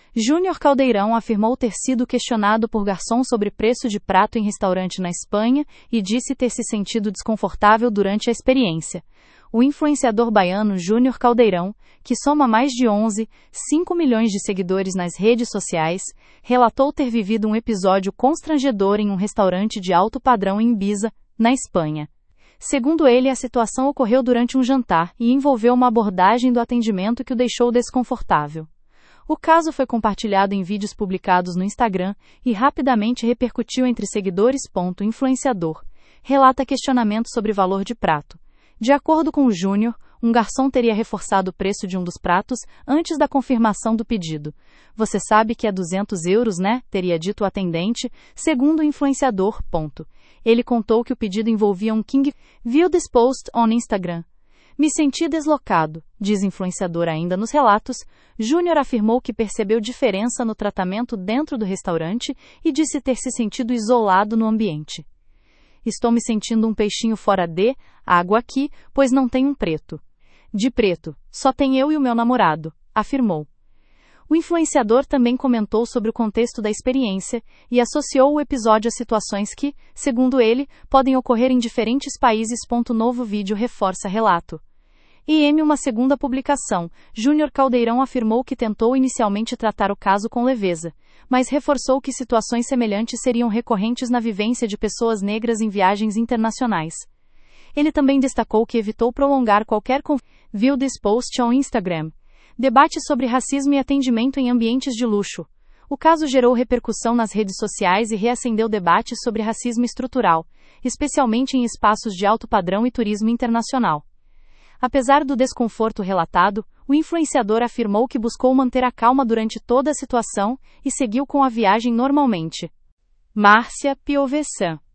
Júnior Caldeirão afirmou ter sido questionado por garçom sobre preço de prato em restaurante na Espanha e disse ter se sentido desconfortável durante a experiência. O influenciador baiano Júnior Caldeirão, que soma mais de 5 milhões de seguidores nas redes sociais, relatou ter vivido um episódio constrangedor em um restaurante de alto padrão em Ibiza, na Espanha. Segundo ele, a situação ocorreu durante um jantar e envolveu uma abordagem do atendimento que o deixou desconfortável. O caso foi compartilhado em vídeos publicados no Instagram e rapidamente repercutiu entre seguidores. Influenciador relata questionamento sobre valor de prato. De acordo com o Júnior, um garçom teria reforçado o preço de um dos pratos antes da confirmação do pedido. Você sabe que é 200 euros, né? Teria dito o atendente, segundo o influenciador. Ele contou que o pedido envolvia um king. Viu this post on Instagram. Me senti deslocado, diz influenciador ainda nos relatos. Júnior afirmou que percebeu diferença no tratamento dentro do restaurante e disse ter se sentido isolado no ambiente. Estou me sentindo um peixinho fora de água aqui, pois não tem um preto. De preto, só tem eu e o meu namorado, afirmou. O influenciador também comentou sobre o contexto da experiência e associou o episódio a situações que, segundo ele, podem ocorrer em diferentes países. Novo vídeo reforça relato. E em uma segunda publicação, Júnior Caldeirão afirmou que tentou inicialmente tratar o caso com leveza, mas reforçou que situações semelhantes seriam recorrentes na vivência de pessoas negras em viagens internacionais. Ele também destacou que evitou prolongar qualquer Viu this post on Instagram. Debate sobre racismo e atendimento em ambientes de luxo. O caso gerou repercussão nas redes sociais e reacendeu debates sobre racismo estrutural, especialmente em espaços de alto padrão e turismo internacional. Apesar do desconforto relatado, o influenciador afirmou que buscou manter a calma durante toda a situação e seguiu com a viagem normalmente. Márcia Piovesan